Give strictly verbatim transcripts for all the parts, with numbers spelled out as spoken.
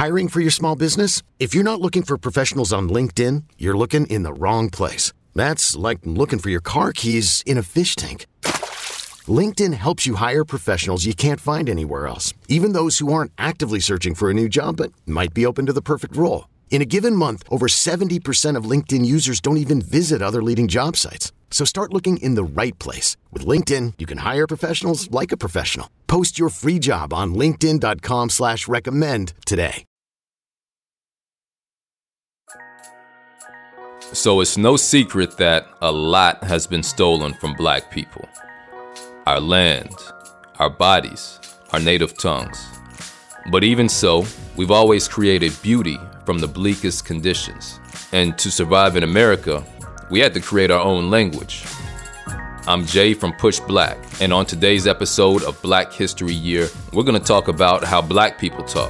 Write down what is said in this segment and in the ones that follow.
Hiring for your small business? If you're not looking for professionals on LinkedIn, you're looking in the wrong place. That's like looking for your car keys in a fish tank. LinkedIn helps you hire professionals you can't find anywhere else, even those who aren't actively searching for a new job but might be open to the perfect role. In a given month, over seventy percent of LinkedIn users don't even visit other leading job sites. So start looking in the right place. With LinkedIn, you can hire professionals like a professional. Post your free job on linkedin.com slash recommend today. So it's no secret that a lot has been stolen from Black people. Our land, our bodies, our native tongues. But even so, we've always created beauty from the bleakest conditions. And to survive in America, we had to create our own language. I'm Jay from Push Black, and on today's episode of Black History Year, we're going to talk about how Black people talk.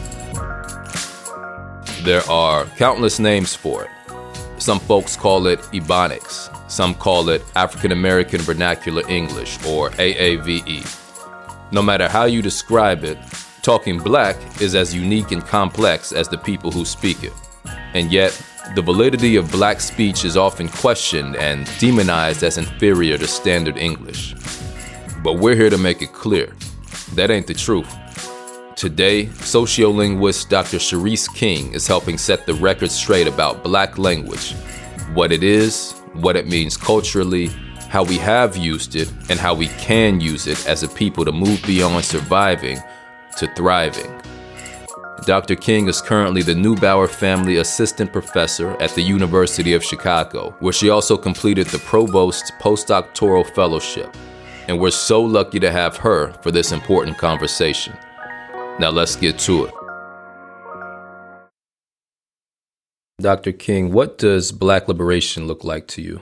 There are countless names for it. Some folks call it Ebonics. Some call it African American Vernacular English, or A A V E. No matter how you describe it, talking Black is as unique and complex as the people who speak it. And yet, the validity of Black speech is often questioned and demonized as inferior to standard English. But we're here to make it clear, that ain't the truth. Today, sociolinguist Doctor Sharice King is helping set the record straight about Black language, what it is, what it means culturally, how we have used it, and how we can use it as a people to move beyond surviving to thriving. Doctor King is currently the Neubauer Family Assistant Professor at the University of Chicago, where she also completed the Provost Postdoctoral Fellowship. And we're so lucky to have her for this important conversation. Now let's get to it. Doctor King, what does Black liberation look like to you?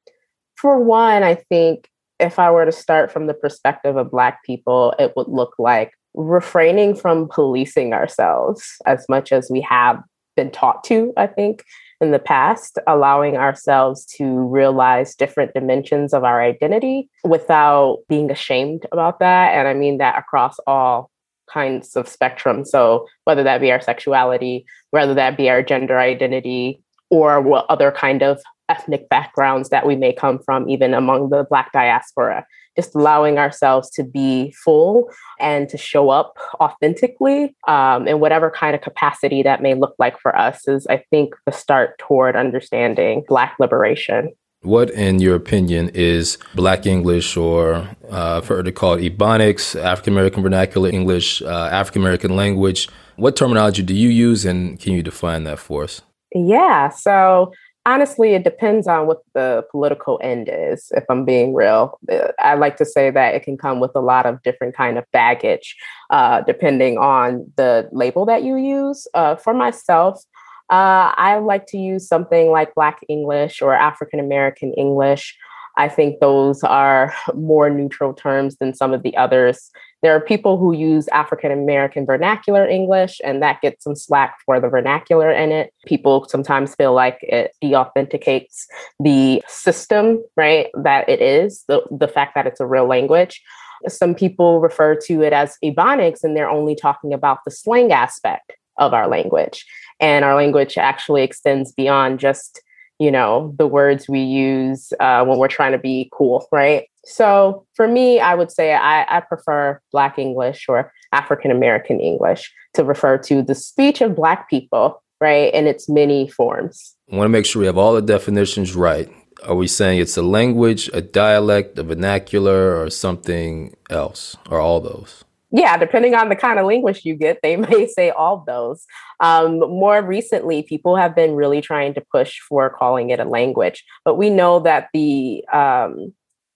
For one, I think if I were to start from the perspective of Black people, it would look like refraining from policing ourselves as much as we have been taught to, I think, in the past, allowing ourselves to realize different dimensions of our identity without being ashamed about that. And I mean that across all kinds of spectrum. So whether that be our sexuality, whether that be our gender identity, or what other kind of ethnic backgrounds that we may come from, even among the Black diaspora, just allowing ourselves to be full and to show up authentically um, in whatever kind of capacity that may look like for us is, I think, the start toward understanding Black liberation. What, in your opinion, is Black English, or uh, I've heard it called Ebonics, African American Vernacular English, uh, African American language? What terminology do you use, and can you define that for us? Yeah, so honestly, it depends on what the political end is, if I'm being real. I like to say that it can come with a lot of different kind of baggage, uh, depending on the label that you use. Uh, for myself, uh, I like to use something like Black English or African American English. I think those are more neutral terms than some of the others. There are people who use African American Vernacular English, and that gets some slack for the vernacular in it. People sometimes feel like it de-authenticates the system, right, that it is, the, the fact that it's a real language. Some people refer to it as Ebonics, and they're only talking about the slang aspect of our language. And our language actually extends beyond just, you know, the words we use uh, when we're trying to be cool, right? So for me, I would say I, I prefer Black English or African American English to refer to the speech of Black people, right, in its many forms. I want to make sure we have all the definitions right. Are we saying it's a language, a dialect, a vernacular, or something else, or all those? Yeah, depending on the kind of language you get, they may say all of those. Um, more recently, people have been really trying to push for calling it a language, but we know that the um,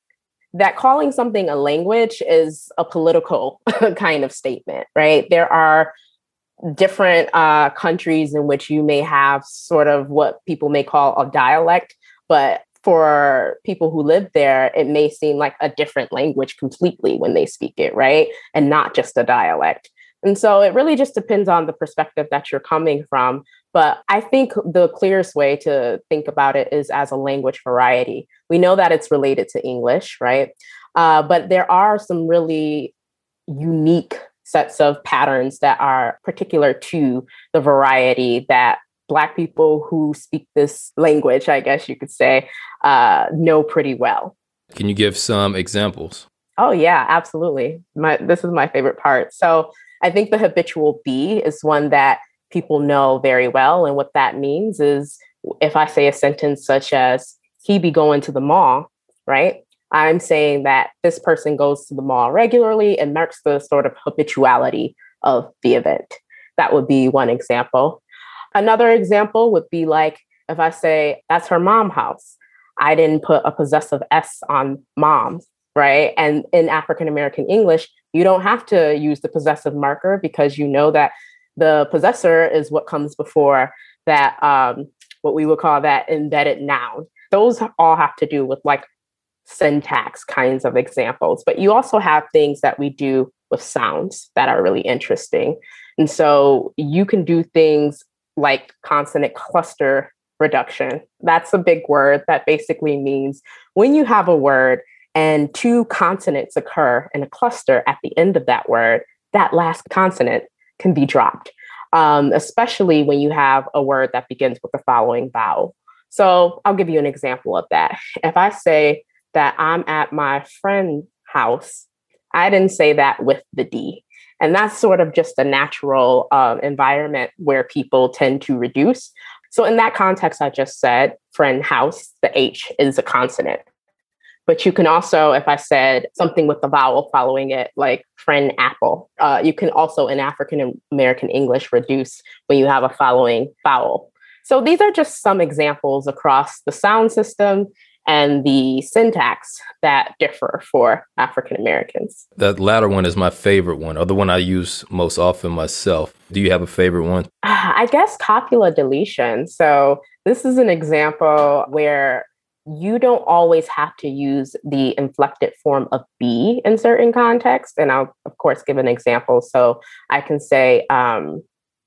that calling something a language is a political kind of statement, right? There are different uh, countries in which you may have sort of what people may call a dialect, but for people who live there, it may seem like a different language completely when they speak it, right? And not just a dialect. And so it really just depends on the perspective that you're coming from. But I think the clearest way to think about it is as a language variety. We know that it's related to English, right? Uh, but there are some really unique sets of patterns that are particular to the variety that Black people who speak this language, I guess you could say, uh, know pretty well. Can you give some examples? Oh, yeah, absolutely. My, this is my favorite part. So I think the habitual be is one that people know very well. And what that means is if I say a sentence such as, he be going to the mall, right? I'm saying that this person goes to the mall regularly and marks the sort of habituality of the event. That would be one example. Another example would be like, if I say, that's her mom house, I didn't put a possessive S on mom, right? And in African-American English, you don't have to use the possessive marker because you know that the possessor is what comes before that, um, what we would call that embedded noun. Those all have to do with like syntax kinds of examples, but you also have things that we do with sounds that are really interesting. And so you can do things like consonant cluster reduction. That's a big word that basically means when you have a word and two consonants occur in a cluster at the end of that word, that last consonant can be dropped, um, especially when you have a word that begins with the following vowel. So I'll give you an example of that. If I say that I'm at my friend's house, I didn't say that with the D. And that's sort of just a natural uh, environment where people tend to reduce. So in that context, I just said friend house, the H is a consonant. But you can also, if I said something with the vowel following it, like friend apple, uh, you can also in African American English reduce when you have a following vowel. So these are just some examples across the sound system and the syntax that differ for African Americans. That latter one is my favorite one, or the one I use most often myself. Do you have a favorite one? I guess copula deletion. So this is an example where you don't always have to use the inflected form of be in certain contexts. And I'll, of course, give an example. So I can say, um,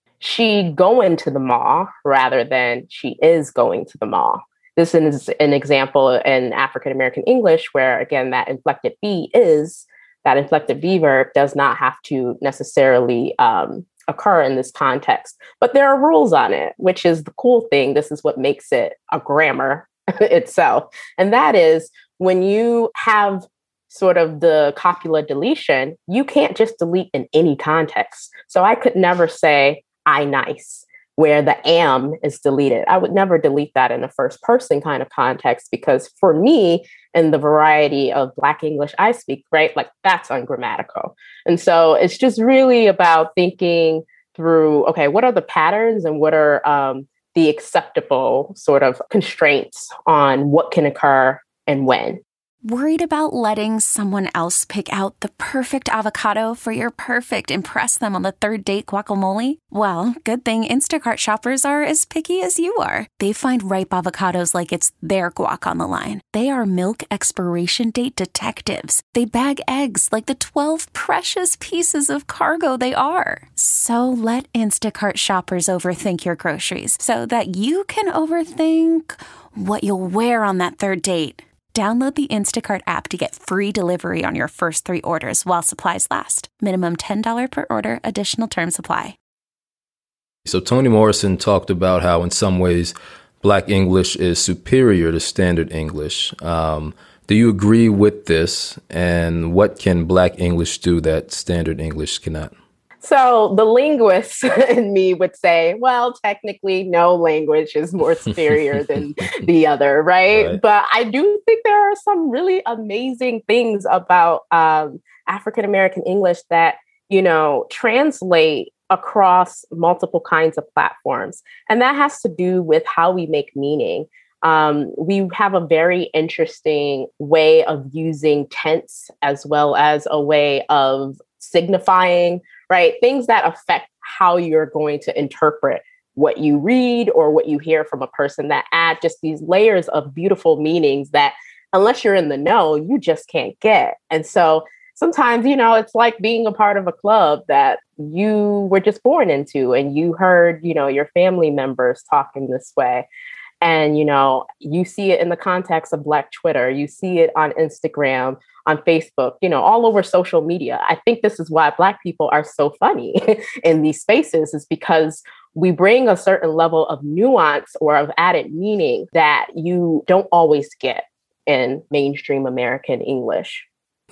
she going to the mall rather than she is going to the mall. This is an example in African American English where, again, that inflected be is, that inflected be verb does not have to necessarily um, occur in this context. But there are rules on it, which is the cool thing. This is what makes it a grammar itself. And that is when you have sort of the copula deletion, you can't just delete in any context. So I could never say, I nice, where the am is deleted. I would never delete that in a first person kind of context, because for me, in the variety of Black English I speak, right, like that's ungrammatical. And so it's just really about thinking through, okay, what are the patterns and what are um, the acceptable sort of constraints on what can occur and when. Worried about letting someone else pick out the perfect avocado for your perfect impress them on the third date guacamole? Well, good thing Instacart shoppers are as picky as you are. They find ripe avocados like it's their guac on the line. They are milk expiration date detectives. They bag eggs like the twelve precious pieces of cargo they are. So let Instacart shoppers overthink your groceries so that you can overthink what you'll wear on that third date. Download the Instacart app to get free delivery on your first three orders while supplies last. Minimum ten dollars per order. Additional terms apply. So Toni Morrison talked about how in some ways Black English is superior to Standard English. Um, do you agree with this? And what can Black English do that Standard English cannot? So the linguist in me would say, well, technically, no language is more superior than the other, right? right? But I do think there are some really amazing things about um, African American English that, you know, translate across multiple kinds of platforms. And that has to do with how we make meaning. Um, we have a very interesting way of using tense as well as a way of signifying, right? Things that affect how you're going to interpret what you read or what you hear from a person, that add just these layers of beautiful meanings that unless you're in the know, you just can't get. And so sometimes, you know, it's like being a part of a club that you were just born into and you heard, you know, your family members talking this way. And, you know, you see it in the context of Black Twitter, you see it on Instagram, on Facebook, you know, all over social media. I think this is why Black people are so funny in these spaces, is because we bring a certain level of nuance or of added meaning that you don't always get in mainstream American English.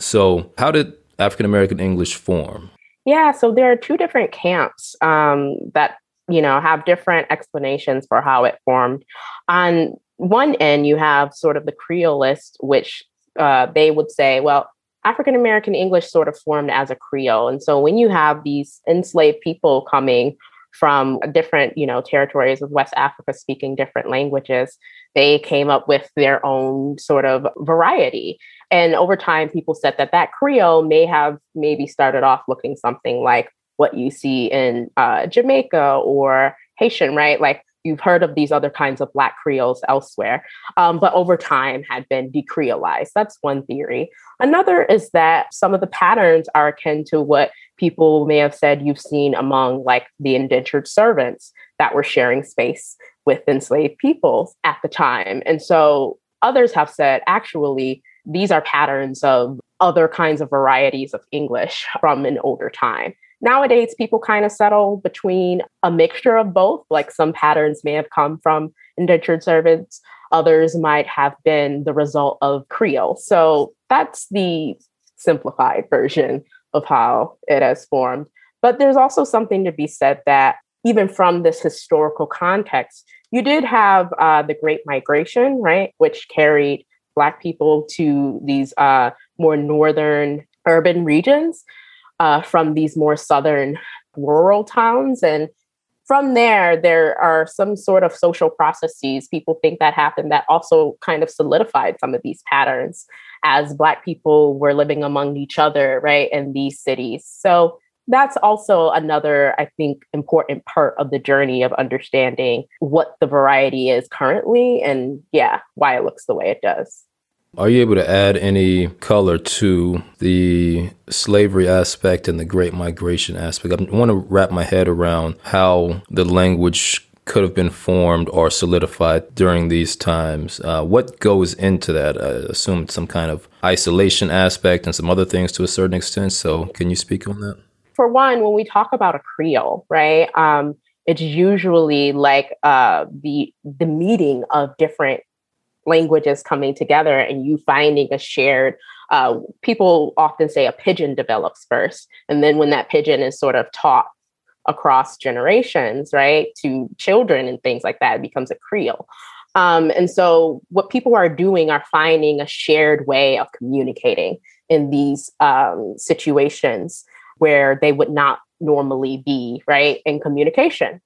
So how did African American English form? Yeah, so there are two different camps um, that, you know, have different explanations for how it formed. On one end, you have sort of the Creolist, which uh, they would say, well, African American English sort of formed as a Creole. And so when you have these enslaved people coming from different, you know, territories of West Africa speaking different languages, they came up with their own sort of variety. And over time, people said that that Creole may have maybe started off looking something like what you see in uh, Jamaica or Haitian, right? Like you've heard of these other kinds of Black Creoles elsewhere, um, but over time had been decreolized. That's one theory. Another is that some of the patterns are akin to what people may have said you've seen among like the indentured servants that were sharing space with enslaved peoples at the time. And so others have said, actually, these are patterns of other kinds of varieties of English from an older time. Nowadays, people kind of settle between a mixture of both. Like some patterns may have come from indentured servants. Others might have been the result of Creole. So that's the simplified version of how it has formed. But there's also something to be said that even from this historical context, you did have uh, the Great Migration, right, which carried Black people to these uh, more northern urban regions uh, from these more southern rural towns. And from there, there are some sort of social processes people think that happened that also kind of solidified some of these patterns as Black people were living among each other, right, in these cities. So that's also another, I think, important part of the journey of understanding what the variety is currently and, yeah, why it looks the way it does. Are you able to add any color to the slavery aspect and the Great Migration aspect? I want to wrap my head around how the language could have been formed or solidified during these times. Uh, what goes into that? I assume it's some kind of isolation aspect and some other things to a certain extent. So can you speak on that? For one, when we talk about a Creole, right, um, it's usually like uh, the the meeting of different languages coming together and you finding a shared, uh, people often say a pidgin develops first. And then when that pidgin is sort of taught across generations, right, to children and things like that, it becomes a Creole. Um, and so what people are doing are finding a shared way of communicating in these um, situations where they would not normally be, right, in communication.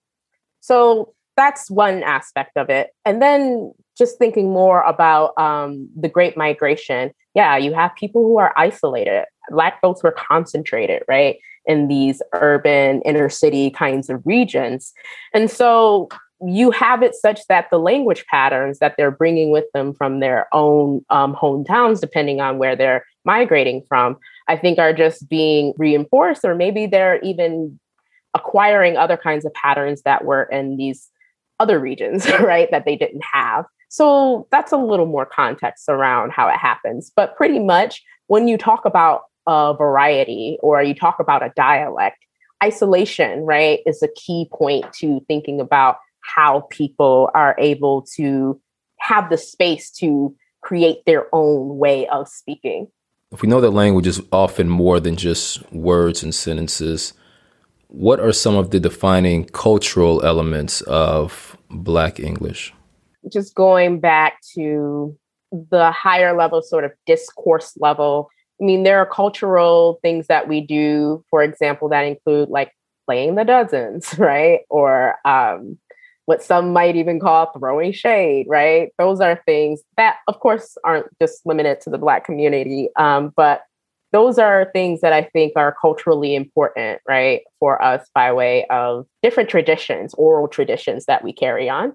So that's one aspect of it. And then just thinking more about um, the Great Migration, yeah, you have people who are isolated. Black folks were concentrated, right, in these urban inner city kinds of regions. And so you have it such that the language patterns that they're bringing with them from their own um, hometowns, depending on where they're migrating from, I think are just being reinforced, or maybe they're even acquiring other kinds of patterns that were in these other regions, right, that they didn't have. So that's a little more context around how it happens. But pretty much when you talk about a variety or you talk about a dialect, isolation, right, is a key point to thinking about how people are able to have the space to create their own way of speaking. If we know that language is often more than just words and sentences, what are some of the defining cultural elements of Black English? Just going back to the higher level, sort of discourse level, I mean, there are cultural things that we do, for example, that include like playing the dozens, right? Or um, what some might even call throwing shade, right? Those are things that, of course, aren't just limited to the Black community, um, but those are things that I think are culturally important, right, for us by way of different traditions, oral traditions that we carry on.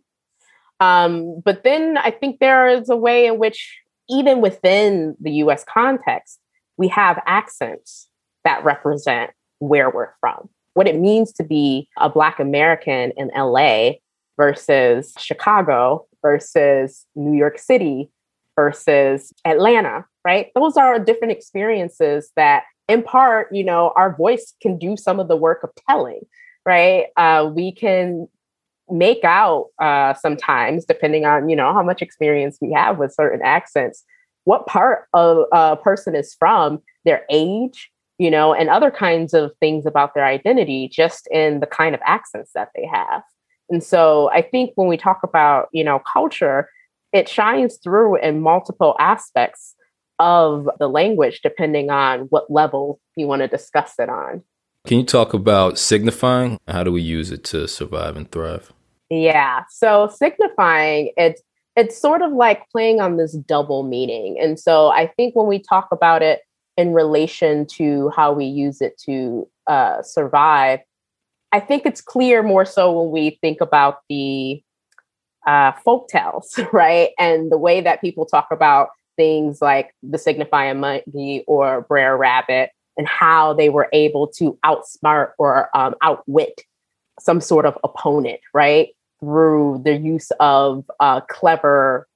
Um, but then I think there is a way in which, even within the U S context, we have accents that represent where we're from, what it means to be a Black American in L A versus Chicago, versus New York City versus Atlanta, right? Those are different experiences that in part, you know, our voice can do some of the work of telling, right? Uh, we can make out uh, sometimes, depending on, you know, how much experience we have with certain accents, what part of a person is from, their age, you know, and other kinds of things about their identity, just in the kind of accents that they have. And so I think when we talk about, you know, culture, it shines through in multiple aspects of the language, depending on what level you want to discuss it on. Can you talk about signifying? How do we use it to survive and thrive? Yeah. So signifying, it's it's sort of like playing on this double meaning. And so I think when we talk about it in relation to how we use it to uh, survive, I think it's clear more so when we think about the uh, folk tales, right? And the way that people talk about things like the signifying monkey or Brer Rabbit, and how they were able to outsmart or um, outwit some sort of opponent, right? Through the use of uh, clever,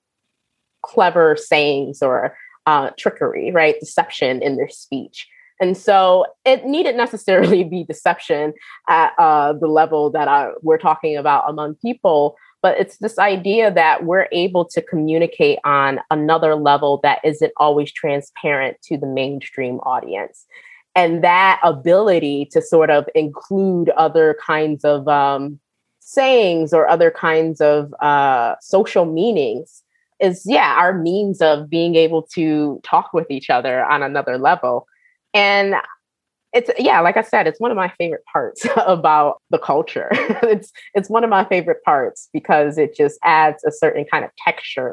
clever sayings or uh, trickery, right? Deception in their speech. And so it needn't necessarily be deception at uh, the level that I, we're talking about among people, but it's this idea that we're able to communicate on another level that isn't always transparent to the mainstream audience. And that ability to sort of include other kinds of um, sayings or other kinds of uh, social meanings is, yeah, our means of being able to talk with each other on another level. And it's, yeah, like I said, it's one of my favorite parts about the culture. it's it's one of my favorite parts because it just adds a certain kind of texture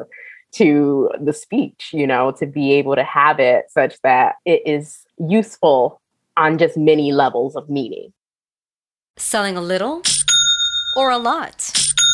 to the speech, you know, to be able to have it such that it is useful on just many levels of meaning. Selling a little or a lot?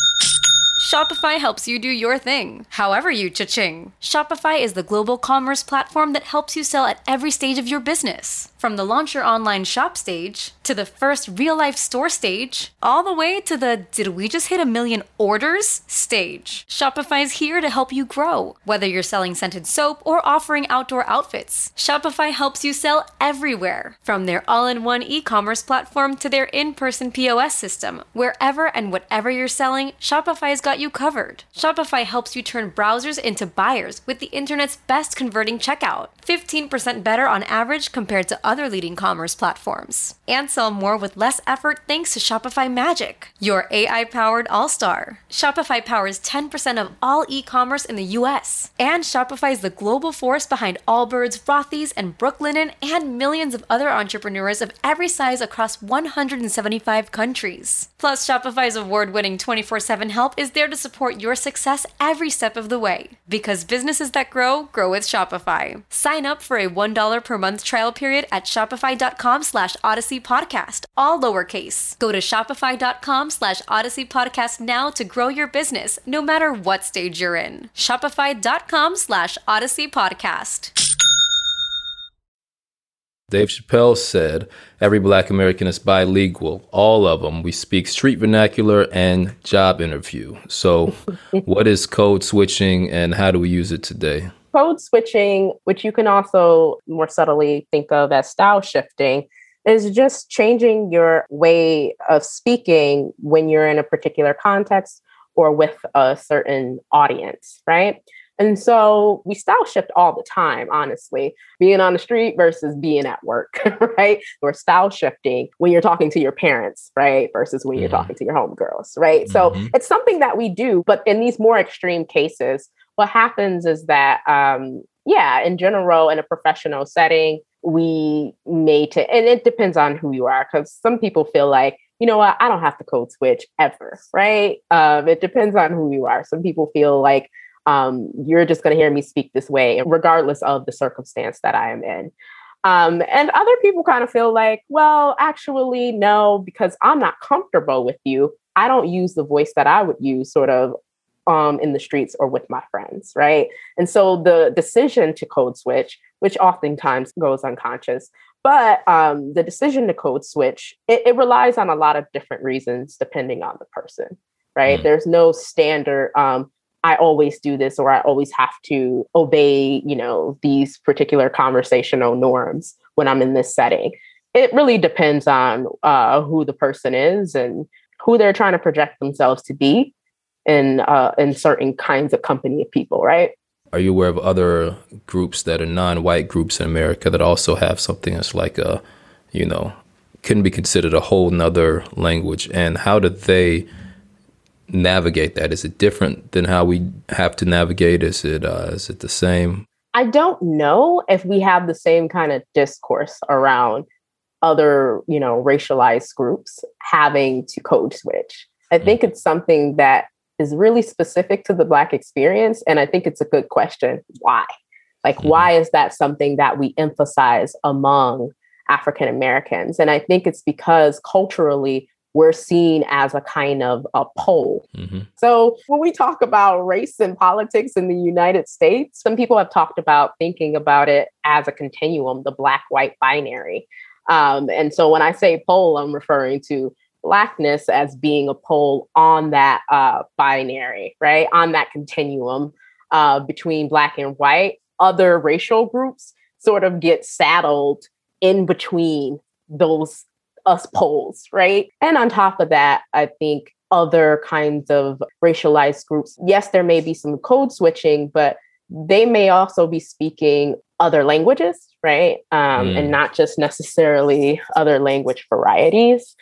Shopify helps you do your thing, however you cha-ching. Shopify is the global commerce platform that helps you sell at every stage of your business. From the launch your online shop stage, to the first real-life store stage, all the way to the did we just hit a million orders stage. Shopify's here to help you grow. Whether you're selling scented soap or offering outdoor outfits, Shopify helps you sell everywhere. From their all-in-one e-commerce platform to their in-person P O S system, wherever and whatever you're selling, Shopify's got you covered. Shopify helps you turn browsers into buyers with the internet's best converting checkout, fifteen percent better on average compared to other leading commerce platforms. And sell more with less effort thanks to Shopify Magic, your A I-powered all-star. Shopify powers ten percent of all e-commerce in the U S. And Shopify is the global force behind Allbirds, Rothy's, and Brooklinen, and millions of other entrepreneurs of every size across one hundred seventy-five countries. Plus, Shopify's award-winning twenty-four seven help is there to support your success every step of the way. Because businesses that grow, grow with Shopify. Sign up for a one dollar per month trial period at shopify.com slash Odyssey Podcast, all lowercase. Go to shopify.com slash Odyssey Podcast now to grow your business, no matter what stage you're in. Shopify.com slash Odyssey Podcast. Dave Chappelle said, every Black American is bilingual, all of them. We speak street vernacular and job interview. So what is code switching and how do we use it today? Code switching, which you can also more subtly think of as style shifting, is just changing your way of speaking when you're in a particular context or with a certain audience, right? And so we style shift all the time, honestly, being on the street versus being at work, right? Or style shifting when you're talking to your parents, right? Versus when mm-hmm. you're talking to your homegirls, right? Mm-hmm. So it's something that we do, but in these more extreme cases, what happens is that, um, yeah, in general, in a professional setting, we may, t- and it depends on who you are, because some people feel like, you know what, I don't have to code switch ever, right? Um, it depends on who you are. Some people feel like, Um, you're just going to hear me speak this way, regardless of the circumstance that I am in. Um, and other people kind of feel like, well, actually, no, because I'm not comfortable with you. I don't use the voice that I would use sort of um, in the streets or with my friends, right? And so the decision to code switch, which oftentimes goes unconscious, but um, the decision to code switch, it, it relies on a lot of different reasons depending on the person, right? Mm. There's no standard um, I always do this or I always have to obey, you know, these particular conversational norms when I'm in this setting. It really depends on uh, who the person is and who they're trying to project themselves to be in uh, in certain kinds of company of people, right? Are you aware of other groups that are non-white groups in America that also have something that's like a, you know, can be considered a whole nother language? And how do they navigate that? Is it different than how we have to navigate? Is it uh, is it the same? I don't know if we have the same kind of discourse around other, you know, racialized groups having to code switch. I think it's something that is really specific to the Black experience. And I think it's a good question. Why? Like, mm-hmm. why is that something that we emphasize among African Americans? And I think it's because culturally, we're seen as a kind of a pole. Mm-hmm. So when we talk about race and politics in the United States, some people have talked about thinking about it as a continuum, the Black-white binary. Um, and so when I say pole, I'm referring to Blackness as being a pole on that uh, binary, right? On that continuum uh, between Black and white. Other racial groups sort of get saddled in between those us poles, right? And on top of that, I think other kinds of racialized groups, yes, there may be some code switching, but they may also be speaking other languages, right? Um, mm. And not just necessarily other language varieties.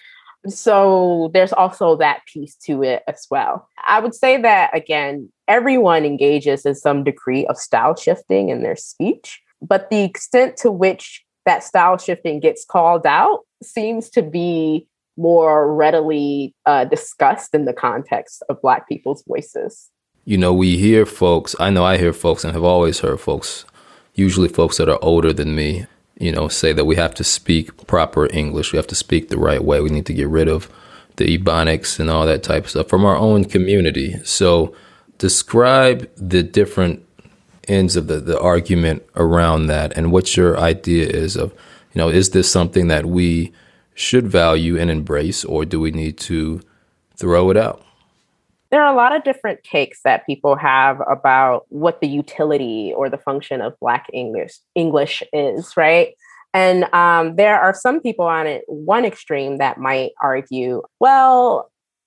So there's also that piece to it as well. I would say that, again, everyone engages in some degree of style shifting in their speech, but the extent to which that style shifting gets called out seems to be more readily uh, discussed in the context of Black people's voices. You know, we hear folks, I know I hear folks and have always heard folks, usually folks that are older than me, you know, say that we have to speak proper English. We have to speak the right way. We need to get rid of the Ebonics and all that type of stuff from our own community. So describe the different ends of the, the argument around that and what your idea is of, you know, is this something that we should value and embrace, or do we need to throw it out? There are a lot of different takes that people have about what the utility or the function of Black English English is, right? And um, there are some people on it, one extreme that might argue, well,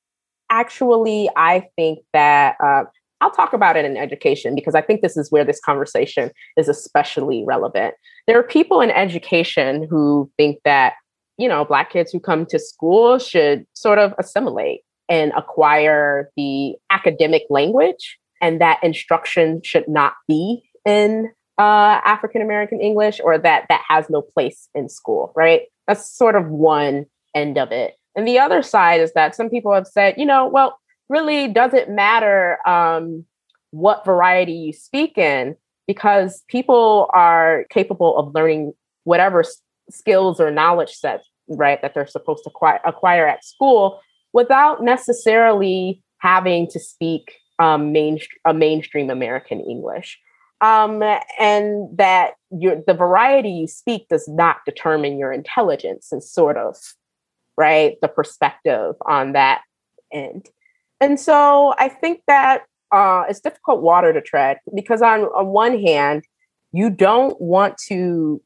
actually, I think that uh, I'll talk about it in education because I think this is where this conversation is especially relevant. There are people in education who think that, you know, Black kids who come to school should sort of assimilate and acquire the academic language, and that instruction should not be in uh, African-American English, or that that has no place in school, right? That's sort of one end of it. And the other side is that some people have said, you know, well, really doesn't matter um, what variety you speak in, because people are capable of learning whatever s- skills or knowledge sets, right, that they're supposed to acquire, acquire at school without necessarily having to speak um, main, a mainstream American English. Um, and that your, the variety you speak does not determine your intelligence, and sort of, right, the perspective on that end. And so I think that uh, it's difficult water to tread, because on, on one hand, you don't want to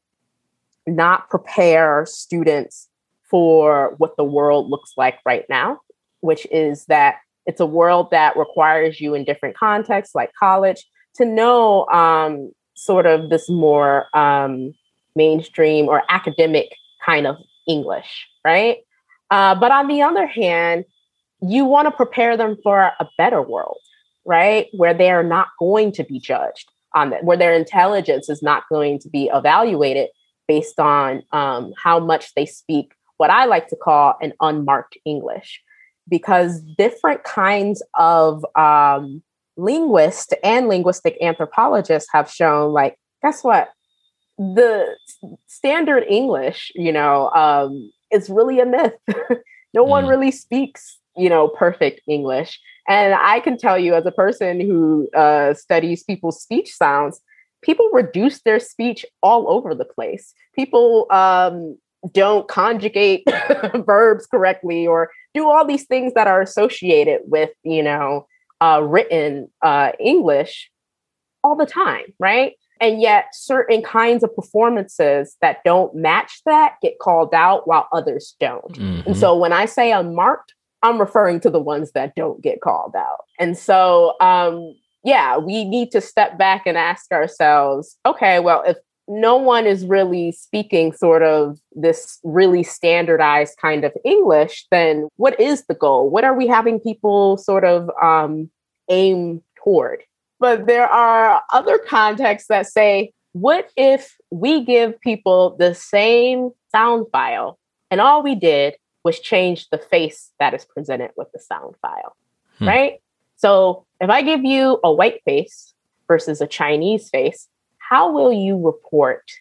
not prepare students for what the world looks like right now, which is that it's a world that requires you in different contexts, like college, to know um, sort of this more um, mainstream or academic kind of English, right? Uh, but on the other hand, you want to prepare them for a better world, right? Where they are not going to be judged on that, where their intelligence is not going to be evaluated based on um, how much they speak what I like to call an unmarked English, because different kinds of um, linguists and linguistic anthropologists have shown, like, guess what? The standard English, you know, um, is really a myth. No mm. one really speaks, you know, perfect English. And I can tell you, as a person who uh, studies people's speech sounds, people reduce their speech all over the place. People um, don't conjugate verbs correctly, or do all these things that are associated with, you know, uh, written uh, English all the time, right? And yet certain kinds of performances that don't match that get called out while others don't. Mm-hmm. And so when I say unmarked, I'm referring to the ones that don't get called out. And so, um, yeah, we need to step back and ask ourselves, okay, well, if no one is really speaking sort of this really standardized kind of English, then what is the goal? What are we having people sort of um, aim toward? But there are other contexts that say, what if we give people the same sound file and all we did was change the face that is presented with the sound file, hmm. right? So if I give you a white face versus a Chinese face, how will you report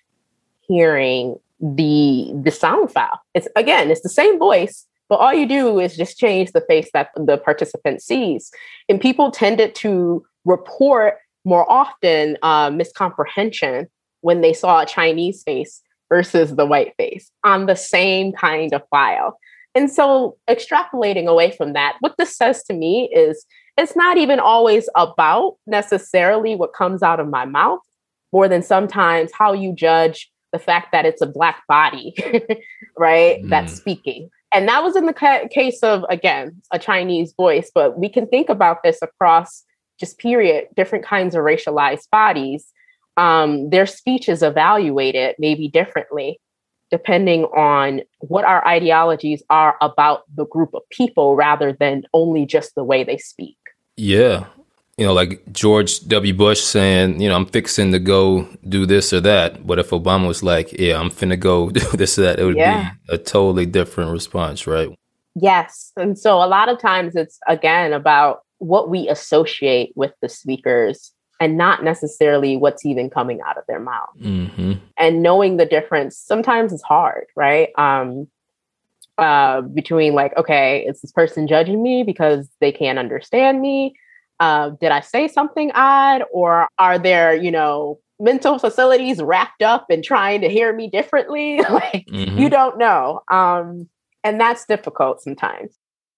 hearing the, the sound file? It's again, it's the same voice, but all you do is just change the face that the participant sees. And people tended to report more often uh, miscomprehension when they saw a Chinese face versus the white face on the same kind of file. And so extrapolating away from that, what this says to me is it's not even always about necessarily what comes out of my mouth, more than sometimes how you judge the fact that it's a Black body, right, mm. that's speaking. And that was in the ca- case of, again, a Chinese voice, but we can think about this across just period, different kinds of racialized bodies. Um, their speech is evaluated maybe differently, depending on what our ideologies are about the group of people rather than only just the way they speak. Yeah. You know, like George W. Bush saying, you know, I'm fixing to go do this or that. But if Obama was like, yeah, I'm finna go do this or that, it would yeah. be a totally different response, right? Yes. And so a lot of times it's, again, about what we associate with the speakers and not necessarily what's even coming out of their mouth. Mm-hmm. And knowing the difference sometimes is hard, right? Um, uh, between like, okay, is this person judging me because they can't understand me? Uh, did I say something odd? Or are there, you know, mental facilities wrapped up and trying to hear me differently? like, mm-hmm. You don't know. Um, and that's difficult sometimes.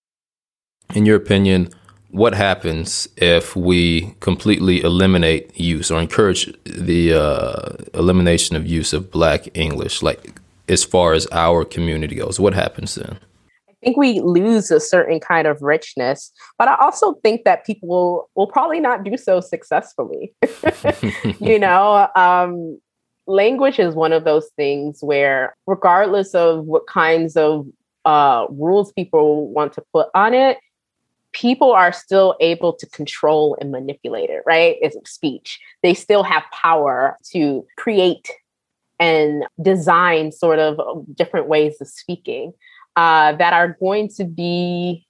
In your opinion, what happens if we completely eliminate use or encourage the uh, elimination of use of Black English, like as far as our community goes? What happens then? I think we lose a certain kind of richness, but I also think that people will, will probably not do so successfully. you know, um, language is one of those things where regardless of what kinds of uh, rules people want to put on it, people are still able to control and manipulate it, right? It's speech. They still have power to create and design sort of different ways of speaking uh, that are going to be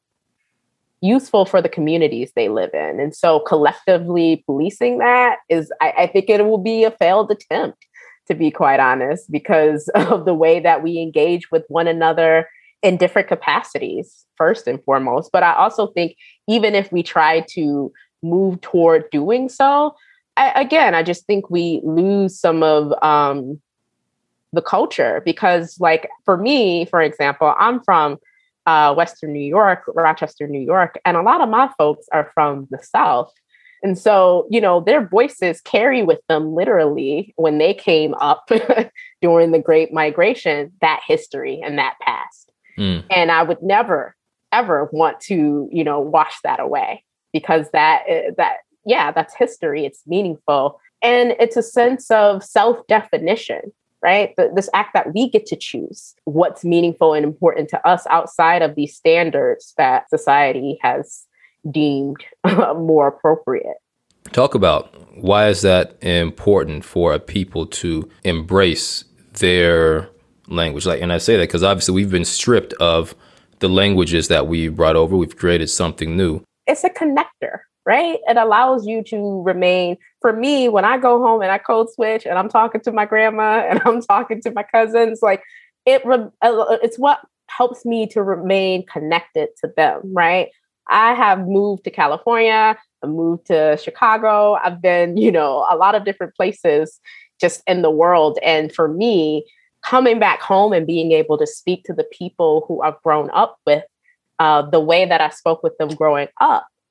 useful for the communities they live in. And so collectively policing that is, I, I think it will be a failed attempt, to be quite honest, because of the way that we engage with one another in different capacities, first and foremost. But I also think even if we try to move toward doing so, I, again, I just think we lose some of um, the culture because, like, for me, for example, I'm from uh, Western New York, Rochester, New York, and a lot of my folks are from the South. And so, you know, their voices carry with them literally when they came up during the Great Migration, that history and that past. Mm. And I would never, ever want to, you know, wash that away because that, that, yeah, that's history. It's meaningful. And it's a sense of self-definition, right? The, this act that we get to choose what's meaningful and important to us outside of these standards that society has deemed more appropriate. Talk about why is that important for a people to embrace their language? Like, and I say that because obviously we've been stripped of the languages that we brought over. We've created something new. It's a connector, right? It allows you to remain. For me, when I go home and I code switch and I'm talking to my grandma and I'm talking to my cousins, like it, it's what helps me to remain connected to them, right? I have moved to California, I moved to Chicago. I've been, you know, a lot of different places just in the world. And for me, coming back home and being able to speak to the people who I've grown up with, uh, the way that I spoke with them growing up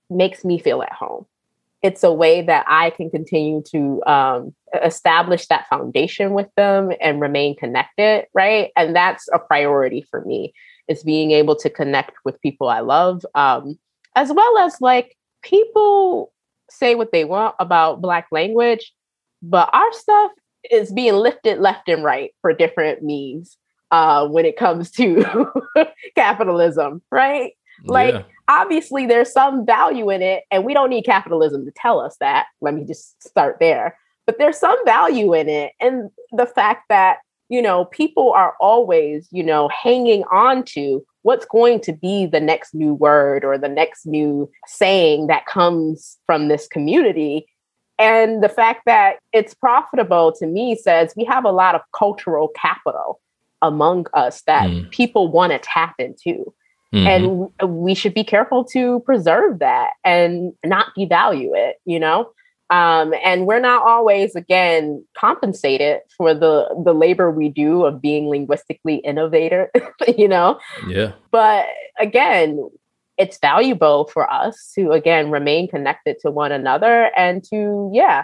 makes me feel at home. It's a way that I can continue to um, establish that foundation with them and remain connected, right? And that's a priority for me, is being able to connect with people I love, um, as well as like people say what they want about Black language, but our stuff is being lifted left and right for different means uh, when it comes to capitalism, right? Like, yeah. Obviously, there's some value in it, and we don't need capitalism to tell us that. Let me just start there. But there's some value in it. And the fact that, you know, people are always, you know, hanging on to what's going to be the next new word or the next new saying that comes from this community. And the fact that it's profitable, to me, says we have a lot of cultural capital among us that mm. people want to tap into. Mm-hmm. And w- we should be careful to preserve that and not devalue it, you know? Um, and we're not always, again, compensated for the, the labor we do of being linguistically innovative, you know? Yeah. But again, it's valuable for us to, again, remain connected to one another and to, yeah,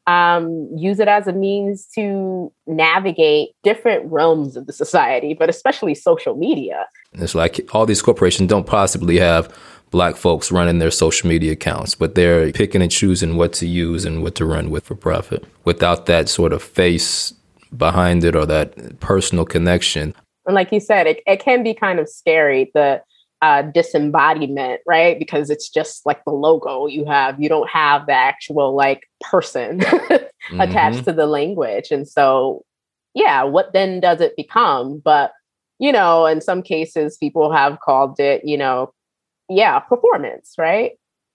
um, use it as a means to navigate different realms of the society, but especially social media. It's like all these corporations don't possibly have Black folks running their social media accounts, but they're picking and choosing what to use and what to run with for profit without that sort of face behind it or that personal connection. And like you said, it, it can be kind of scary, the uh, disembodiment, right? Because it's just like the logo you have. You don't have the actual like person mm-hmm. attached to the language. And so, yeah, what then does it become? But, you know, in some cases, people have called it, you know, yeah, performance, right?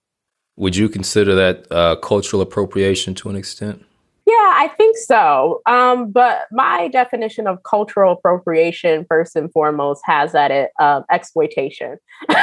Would you consider that uh, cultural appropriation to an extent? Yeah, I think so. Um, but my definition of cultural appropriation, first and foremost, has at it uh, exploitation.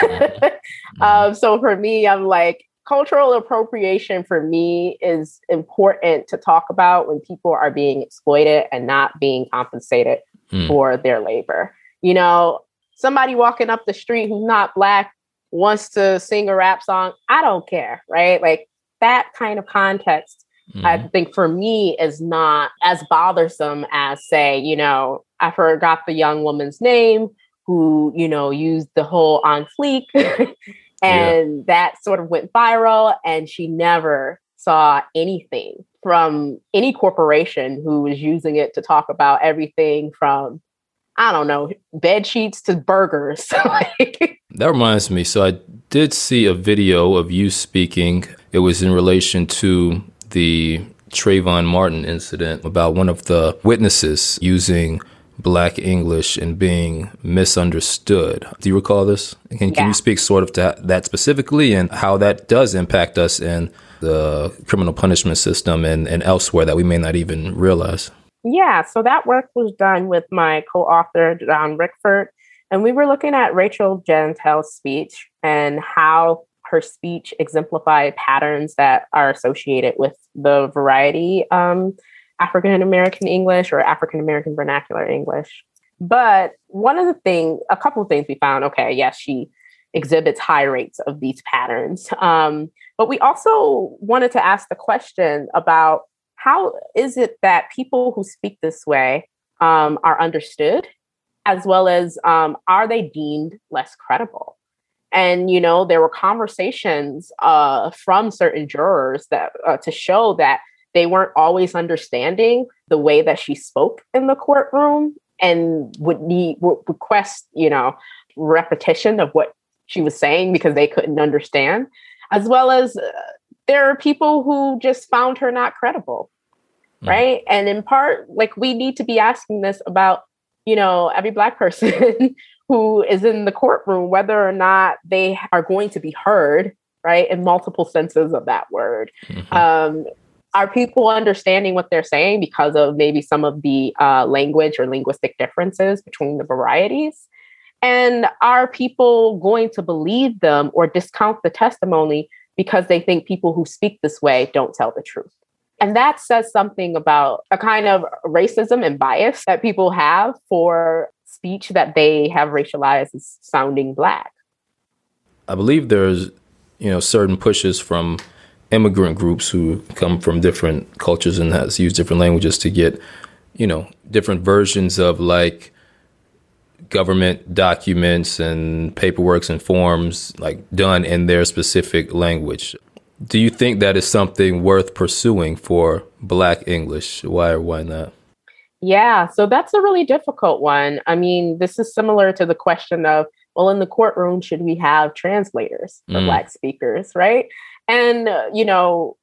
Mm-hmm. um, so for me, I'm like, cultural appropriation for me is important to talk about when people are being exploited and not being compensated mm. for their labor. You know, somebody walking up the street who's not Black wants to sing a rap song. I don't care, right? Like that kind of context, mm-hmm. I think for me is not as bothersome as, say, you know, I forgot the young woman's name who, you know, used the whole on fleek and yeah. that sort of went viral, and she never saw anything from any corporation who was using it to talk about everything from, I don't know, bed sheets to burgers. Like, that reminds me. So I did see a video of you speaking. It was in relation to the Trayvon Martin incident about one of the witnesses using Black English and being misunderstood. Do you recall this? Can, yeah. can you speak sort of to that specifically and how that does impact us in the criminal punishment system and, and elsewhere that we may not even realize? Yeah, so that work was done with my co-author, John Rickford, and we were looking at Rachel Jeantel's speech and how her speech exemplified patterns that are associated with the variety um, African-American English or African-American vernacular English. But one of the things, a couple of things we found, okay, yes, she exhibits high rates of these patterns. Um, but we also wanted to ask the question about how is it that people who speak this way um, are understood, as well as um, are they deemed less credible? And, you know, there were conversations uh, from certain jurors that uh, to show that they weren't always understanding the way that she spoke in the courtroom and would need would request, you know, repetition of what she was saying because they couldn't understand, as well as uh, there are people who just found her not credible. Mm. Right. And in part, like, we need to be asking this about, you know, every Black person who is in the courtroom, whether or not they are going to be heard, right, in multiple senses of that word. Mm-hmm. Um, are people understanding what they're saying because of maybe some of the uh, language or linguistic differences between the varieties? And are people going to believe them or discount the testimony because they think people who speak this way don't tell the truth? And that says something about a kind of racism and bias that people have for speech that they have racialized as sounding Black. I believe there's, you know, certain pushes from immigrant groups who come from different cultures and has used different languages to get, you know, different versions of like government documents and paperworks and forms like done in their specific language. Do you think that is something worth pursuing for Black English? Why or why not? Yeah, so that's a really difficult one. I mean, this is similar to the question of, well, in the courtroom, should we have translators for mm. Black speakers, right? And, uh, you know,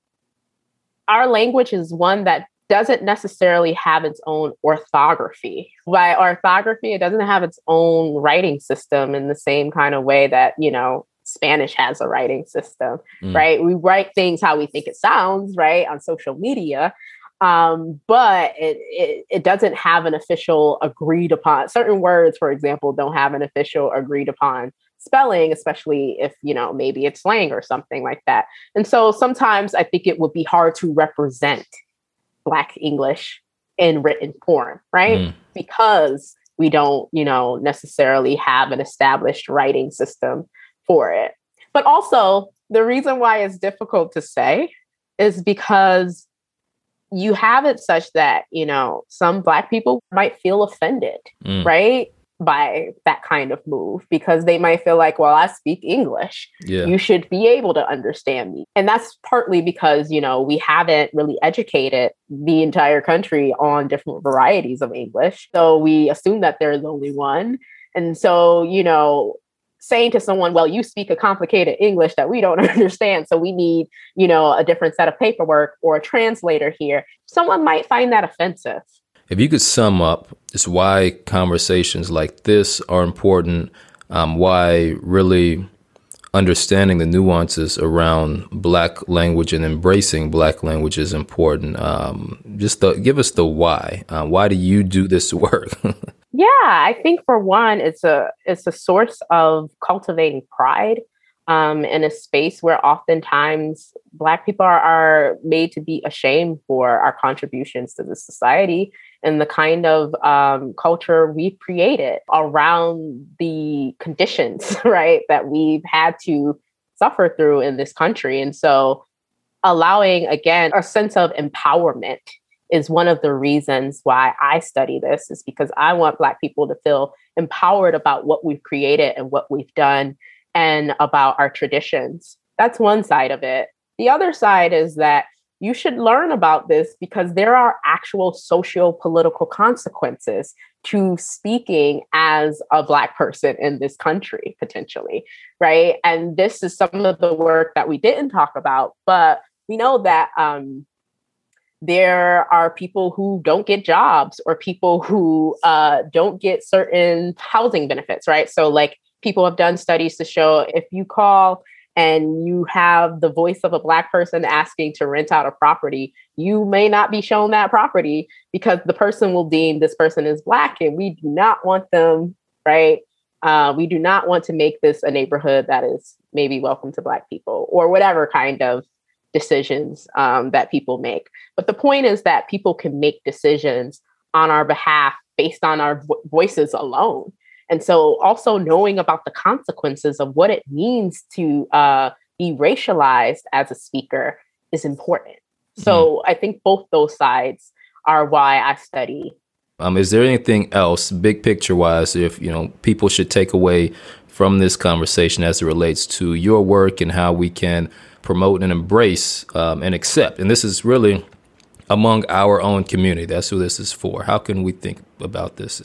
our language is one that doesn't necessarily have its own orthography. By orthography, it doesn't have its own writing system in the same kind of way that, you know, Spanish has a writing system, mm. right? We write things how we think it sounds, right, on social media. Um, but it, it it doesn't have an official agreed upon. Certain words, for example, don't have an official agreed upon spelling, especially if, you know, maybe it's slang or something like that. And so sometimes I think it would be hard to represent Black English in written form, right? Mm. Because we don't, you know, necessarily have an established writing system for it. But also the reason why it's difficult to say is because you have it such that, you know, some Black people might feel offended, mm. right, by that kind of move, because they might feel like, well, I speak English. Yeah. You should be able to understand me. And that's partly because, you know, we haven't really educated the entire country on different varieties of English. So we assume that there is only one. And so, you know, saying to someone, well, you speak a complicated English that we don't understand, so we need, you know, a different set of paperwork or a translator here, someone might find that offensive. If you could sum up just why conversations like this are important, um, why really understanding the nuances around Black language and embracing Black language is important, um, just the, give us the why. Uh, why do you do this work? Yeah, I think for one, it's a it's a source of cultivating pride um, in a space where oftentimes Black people are, are made to be ashamed for our contributions to the society and the kind of um, culture we've created around the conditions, right, that we've had to suffer through in this country. And so allowing, again, a sense of empowerment is one of the reasons why I study this, is because I want Black people to feel empowered about what we've created and what we've done and about our traditions. That's one side of it. The other side is that you should learn about this because there are actual socio-political consequences to speaking as a Black person in this country, potentially, right? And this is some of the work that we didn't talk about, but we know that um, there are people who don't get jobs or people who uh, don't get certain housing benefits, right? So like people have done studies to show if you call and you have the voice of a Black person asking to rent out a property, you may not be shown that property because the person will deem this person is Black, and we do not want them, right? Uh, we do not want to make this a neighborhood that is maybe welcome to Black people or whatever kind of decisions um, that people make. But the point is that people can make decisions on our behalf based on our vo- voices alone. And so also knowing about the consequences of what it means to uh, be racialized as a speaker is important. So mm. I think both those sides are why I study. Um, is there anything else, big picture wise, if you know people should take away from this conversation as it relates to your work and how we can promote and embrace um, and accept? And this is really among our own community. That's who this is for. How can we think about this?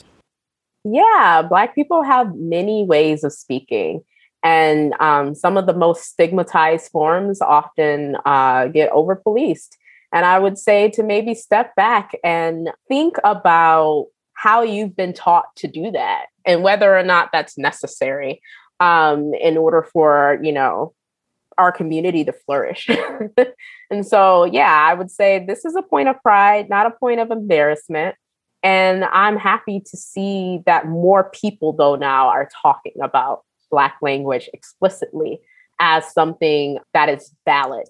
Yeah, Black people have many ways of speaking. And um, some of the most stigmatized forms often uh, get over-policed. And I would say to maybe step back and think about how you've been taught to do that and whether or not that's necessary um, in order for, you know, our community to flourish. And so, yeah, I would say this is a point of pride, not a point of embarrassment. And I'm happy to see that more people, though, now are talking about Black language explicitly as something that is valid.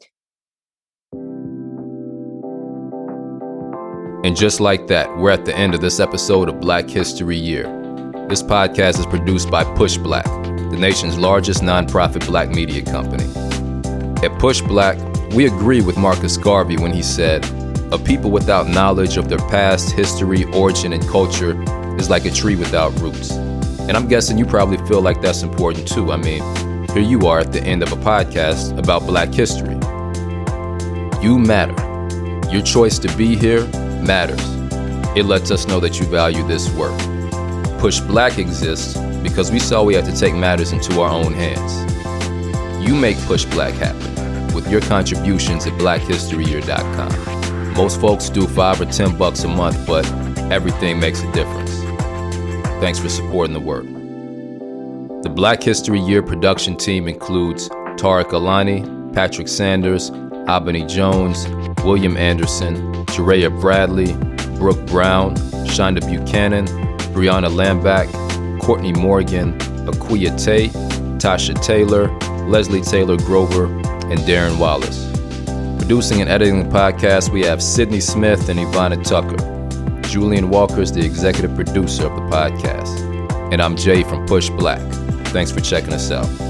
And just like that, we're at the end of this episode of Black History Year. This podcast is produced by Push Black, the nation's largest nonprofit Black media company. At Push Black, we agree with Marcus Garvey when he said, "A people without knowledge of their past, history, origin, and culture is like a tree without roots." And I'm guessing you probably feel like that's important too. I mean, here you are at the end of a podcast about Black history. You matter. Your choice to be here matters. It lets us know that you value this work. Push Black exists because we saw we had to take matters into our own hands. You make Push Black happen with your contributions at black history year dot com. Most folks do five or ten bucks a month, but everything makes a difference. Thanks for supporting the work. The Black History Year production team includes Tariq Alani, Patrick Sanders, Abani Jones, William Anderson, Jereya Bradley, Brooke Brown, Shonda Buchanan, Brianna Lambach, Courtney Morgan, Aquia Tate, Tasha Taylor, Leslie Taylor Grover, and Darren Wallace. Producing and editing the podcast, we have Sydney Smith and Ivana Tucker. Julian Walker is the executive producer of the podcast. And I'm Jay from Push Black. Thanks for checking us out.